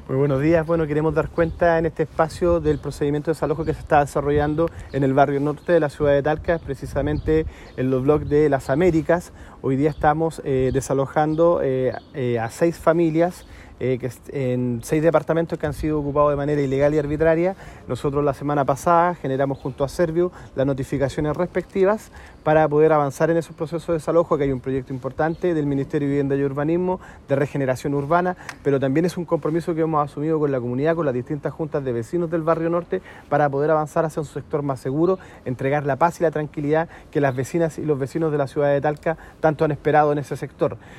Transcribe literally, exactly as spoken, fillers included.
Muy buenos días. Bueno, queremos dar cuenta en este espacio del procedimiento de desalojo que se está desarrollando en el barrio norte de la ciudad de Talca, precisamente en los bloques de Las Américas. Hoy día estamos eh, desalojando eh, eh, a seis familias eh, que en seis departamentos que han sido ocupados de manera ilegal y arbitraria. Nosotros la semana pasada generamos junto a Serviu las notificaciones respectivas para poder avanzar en esos procesos de desalojo, que hay un proyecto importante del Ministerio de Vivienda y Urbanismo de regeneración urbana, pero también es un compromiso que hemos asumido con la comunidad, con las distintas juntas de vecinos del barrio norte, para poder avanzar hacia un sector más seguro, entregar la paz y la tranquilidad que las vecinas y los vecinos de la ciudad de Talca tanto han esperado en ese sector.